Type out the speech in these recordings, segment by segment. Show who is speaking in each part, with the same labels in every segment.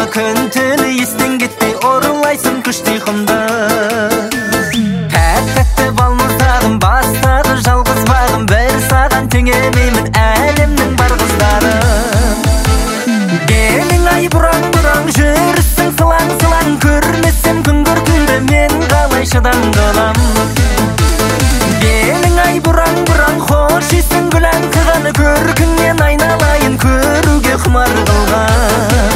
Speaker 1: күн-түні естен кетпей орылайсың күшті құмды. Тәтті балмұртағым бастады жалғыз бағым, бір саған теңемеймін әлемнің бар қыздарым. Келің ай бұраң-бұраң жүрісің сылаң-сылаң, көрмесем күн көркіңді мен қалай шыдан қалам. Келің ай бұраң-бұраң хош исің гүлән қығаны, көркіңнен айналайын көруге құмар қылған.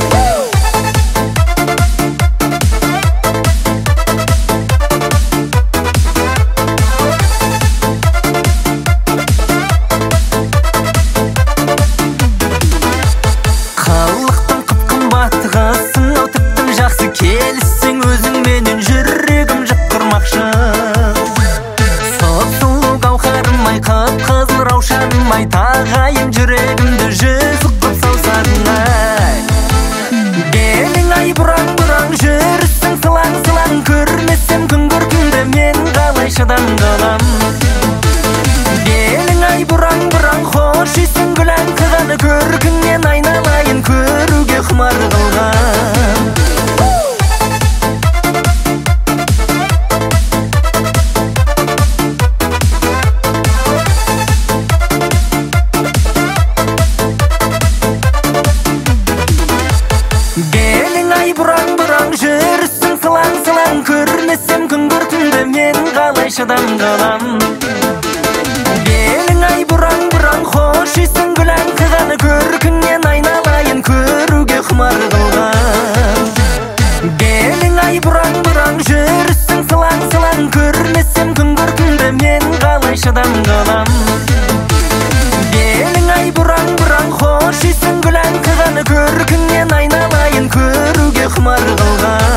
Speaker 1: Қалықтың қып-қымбаттығысың ау тіптің жақсы, келіссең өзің менен жүрегім жып тұрмақшы. Сұлу қауқарым-ай, қып-қызыл раушаным-ай, тағайын жүрегімді жүзік қып саусағың-ай. Келің ай бұраң-бұраң жүрісің сылаң-сылаң, көрмесем күн көркіңді мен қалай шыдан қалам. Келің ай бұраң-бұраң хош исің гүлән қығаны, көркіңнен айналайын көруге құмар қылған. Келің ай бұраң-бұраң жүрісің сылаң-сылаң, көрмесем күн көркіңді мен қалай шыдан қалам. Келің ай бұраң-бұраң хош исің гүлән қығаны, көркіңнен айналайын көруге құмар қылған. Келің ай бұраң-бұраң жүрісің сылаң-сылаң, көрмесем күн көркіңді мен қалай шыдан қалам. Келің ай бұраң-бұраң хош исің гүлән қығаны, көркіңнен айналайын көруге құмар қылған.